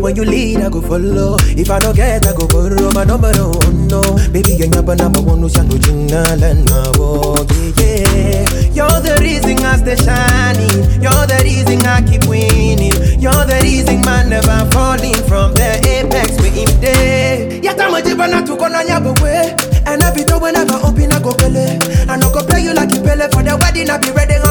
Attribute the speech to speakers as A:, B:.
A: when you lead, I go follow. If I don't get, I go borrow my number, oh no. Baby, you're number one, no shano jingle and yeah. You're the reason I stay shining. You're the reason I keep winning. You're the reason man never falling from the apex we in day. Yet I'm a jibana to go on your way. And every door whenever open, I go pele. I no go play you like you pele for the wedding, I be ready.